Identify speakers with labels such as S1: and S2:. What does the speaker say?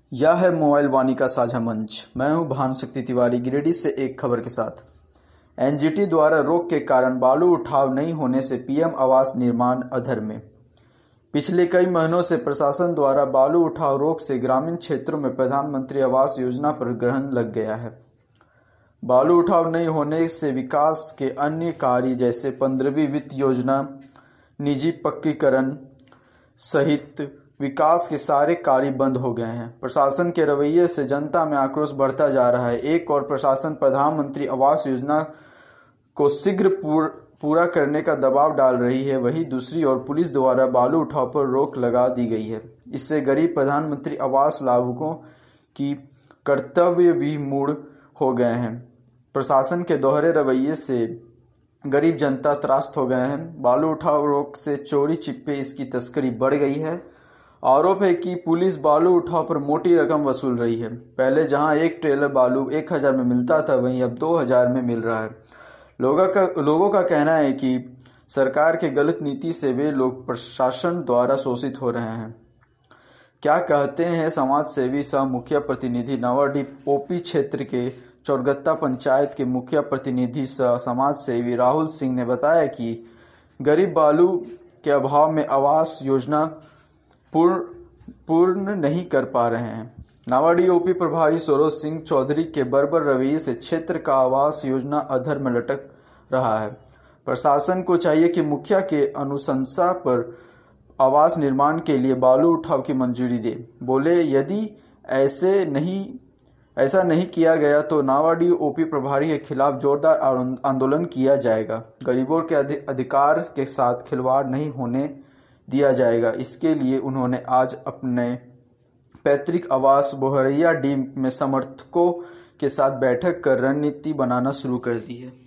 S1: यह है मोबाइल वाणी का साझा मंच। मैं हूं भानुशक्ति तिवारी, गिरिडीह से एक खबर के साथ। एनजीटी द्वारा रोक के कारण बालू उठाव नहीं होने से पीएम आवास निर्माण अधर में। पिछले कई महीनों से प्रशासन द्वारा बालू उठाव रोक से ग्रामीण क्षेत्रों में प्रधानमंत्री आवास योजना पर ग्रहण लग गया है। बालू उठाव नहीं होने से विकास के अन्य कार्य जैसे 15वीं वित्त योजना, निजी पक्कीकरण सहित विकास के सारे कार्य बंद हो गए हैं। प्रशासन के रवैये से जनता में आक्रोश बढ़ता जा रहा है। एक और प्रशासन प्रधानमंत्री आवास योजना को शीघ्र पूरा करने का दबाव डाल रही है, वहीं दूसरी ओर पुलिस द्वारा बालू उठाव पर रोक लगा दी गई है। इससे गरीब प्रधानमंत्री आवास लाभुकों की कर्तव्य विमूढ़ हो गए हैं। प्रशासन के दोहरे रवैये से गरीब जनता त्रास्त हो गए हैं। बालू उठाव रोक से चोरी छिपे इसकी तस्करी बढ़ गई है। आरोप है कि पुलिस बालू उठाव पर मोटी रकम वसूल रही है। पहले जहां एक ट्रेलर बालू 1000 में मिलता था, वहीं अब 2000 में मिल रहा है। लोगों का कहना है कि सरकार के गलत नीति से वे लोग प्रशासन द्वारा शोषित हो रहे हैं। क्या कहते हैं समाज सेवी सह मुखिया प्रतिनिधि नावाडीह ओपी क्षेत्र के चौरगत्ता पंचायत के मुखिया प्रतिनिधि सह समाज सेवी राहुल सिंह ने बताया कि गरीब बालू के अभाव में आवास योजना पूर्ण नहीं कर पा रहे हैं। नावाडीह ओपी प्रभारी सरोज सिंह चौधरी के बर्बर रवैये से क्षेत्र का आवास योजना अधर में लटक रहा है। प्रशासन को चाहिए कि मुखिया के अनुशंसा पर आवास निर्माण के लिए बालू उठाव की मंजूरी दे। बोले, यदि ऐसा नहीं किया गया तो नावाडीह ओपी प्रभारी के खिलाफ जोरदार आंदोलन किया जाएगा। गरीबों के अधिकार के साथ खिलवाड़ नहीं होने दिया जाएगा। इसके लिए उन्होंने आज अपने पैतृक आवास बोहरैयाडीह में समर्थकों के साथ बैठक कर रणनीति बनाना शुरू कर दी है।